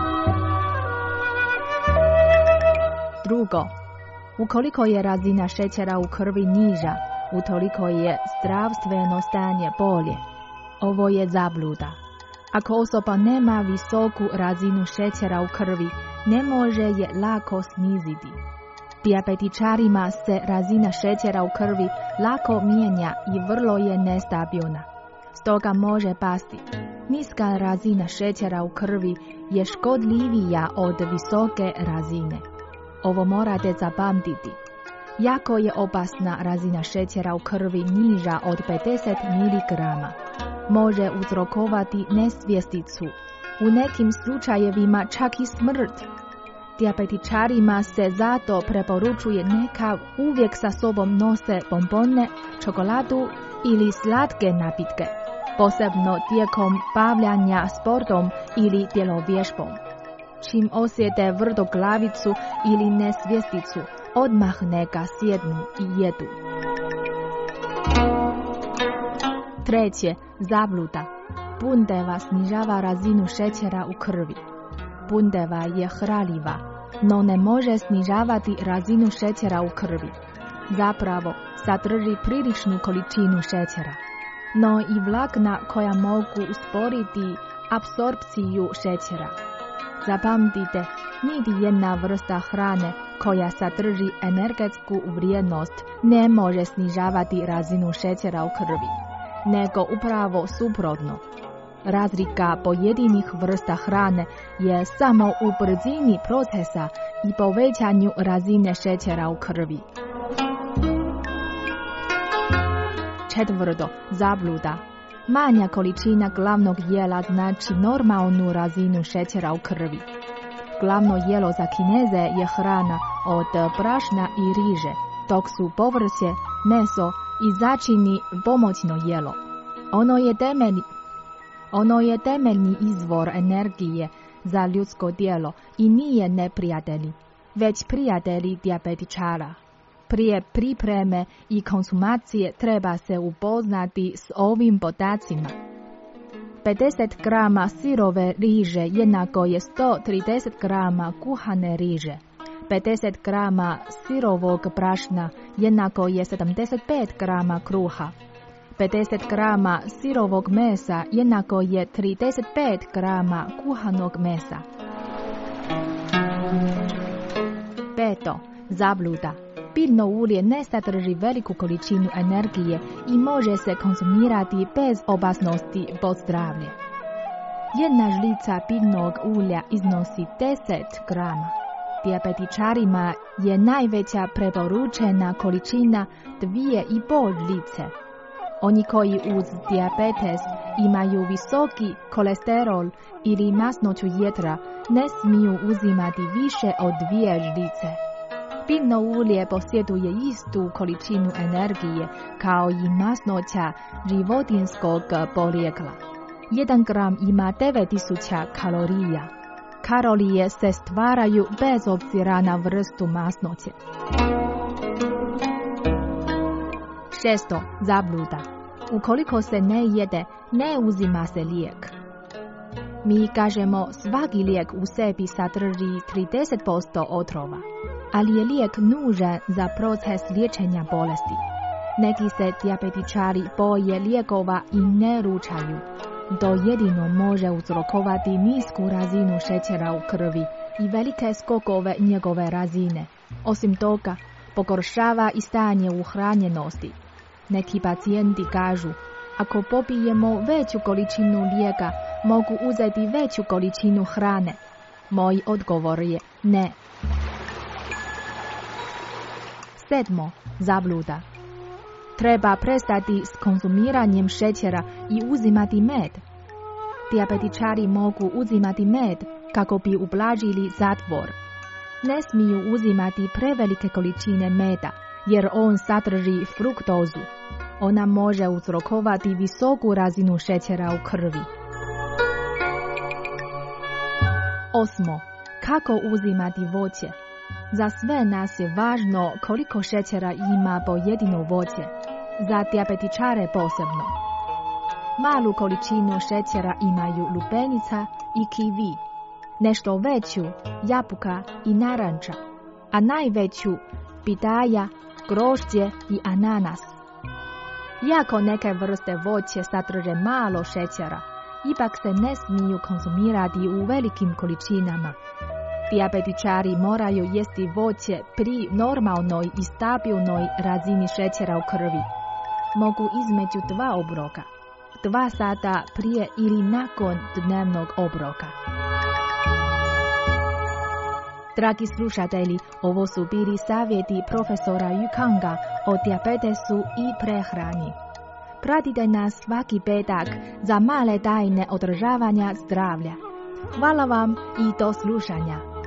Drugo, ukoliko je razina šećera u krvi niža, utoliko je zdravstveno stanje bolje. Ovo je zabluda. Ako osoba nema visoku razinu šećera u krvi, ne može je lako sniziti. Dijabetičarima se razina šećera u krvi lako mijenja i vrlo je nestabilna. Stoga može pasti. Niska razina šećera u krvi je škodljivija od visoke razine. Ovo morate zapamtiti. Jako je opasna razina šećera u krvi niža od 50 mg. Može uzrokovati nesvjesticu, u nekim slučajevima čak i smrt. Dijabetičarima se zato preporučuje neka uvijek sa sobom nose bombone, čokoladu ili slatke napitke, posebno tijekom bavljanja sportom ili tjelovježbom. Čim osjete tvrdoglavicu ili nesvjesticu, odmah neka sjednu i jedu. Treće, zabluda. Bundeva snižava razinu šećera u krvi. Bundeva je hranljiva, no ne može snižavati razinu šećera u krvi. Zapravo, sadrži priličnu količinu šećera, no i vlakna koja mogu usporiti apsorpciju šećera. Zapamtite, niti jedna vrsta hrane koja sadrži energetsku vrijednost ne može snižavati razinu šećera u krvi, nego upravo suprotno. Razlika pojedinih vrsta hrane je samo u brzini procesa i povećanju razine šećera u krvi. Četvrto, zabluda. Manja količina glavnog jela znači normalnu razinu šećera u krvi. Glavno jelo za Kineze je hrana od brašna i riže, dok su povrće, meso i začini pomoćno jelo. Ono je temeljni izvor energije za ljudsko tijelo i nije neprijatelj, već prijatelj dijabetičara. Prije pripreme i konsumacije treba se upoznati s ovim podacima. 50 grama sirove riže jednako je 130 grama kuhane riže. 50 grama sirovog brašna jednako je 75 grama kruha. 50 grama sirovog mesa jednako je 35 grama kuhanog mesa. Peto, zabluda. Biljno ulje ne sadrži veliku količinu energije i može se konzumirati bez opasnosti po zdravlje. Jedna žlica biljnog ulja iznosi 10 grama. Dijabetičarima je najveća preporučena količina 2,5 žlice. Oni koji uz dijabetes imaju visoki kolesterol ili masnoću jetra ne smiju uzimati više od 2 žlice. Biljno ulje posjeduje istu količinu energije kao i masnoća životinjskog porijekla. 1 gram ima 9000 kalorija. Kalorije se stvaraju bez obzira na vrstu masnoće. Šesto, zabluda. Ukoliko se ne jede, ne uzima se lijek. Mi kažemo svaki lijek u sebi sadrži 30% otrova, ali je lijek nužan za proces liječenja bolesti. Neki se dijabetičari boje lijekova i ne ručaju. To jedino može uzrokovati nisku razinu šećera u krvi i velike skokove njegove razine. Osim toga, pogoršava i stanje uhranjenosti. Neki pacijenti kažu, ako popijemo veću količinu lijeka, mogu uzeti veću količinu hrane. Moj odgovor je ne. Sedmo, zabluda. Treba prestati s konzumiranjem šećera i uzimati med. Dijabetičari mogu uzimati med kako bi ublažili zatvor. Ne smiju uzimati prevelike količine meda, jer on sadrži fruktozu. Ona može uzrokovati visoku razinu šećera u krvi. Osmo, kako uzimati voće? Za sve nas je važno koliko šećera ima pojedino voće, za dijabetičare posebno. Malu količinu šećera imaju lubenica i kiwi, nešto veću jabuka i naranča, a najveću pitaja, grožđe i ananas. Iako neke vrste voće sadrže malo šećera, ipak se ne smiju konzumirati u velikim količinama. Dijabetičari moraju jesti voće pri normalnoj i stabilnoj razini šećera u krvi. Mogu između 2 obroka, 2 sata prije ili nakon dnevnog obroka. Dragi slušatelji, ovo su bili savjeti profesora Yukanga o dijabetesu i prehrani. Pratite nas svaki petak za male tajne održavanja zdravlja. Hvala vam i do slušanja.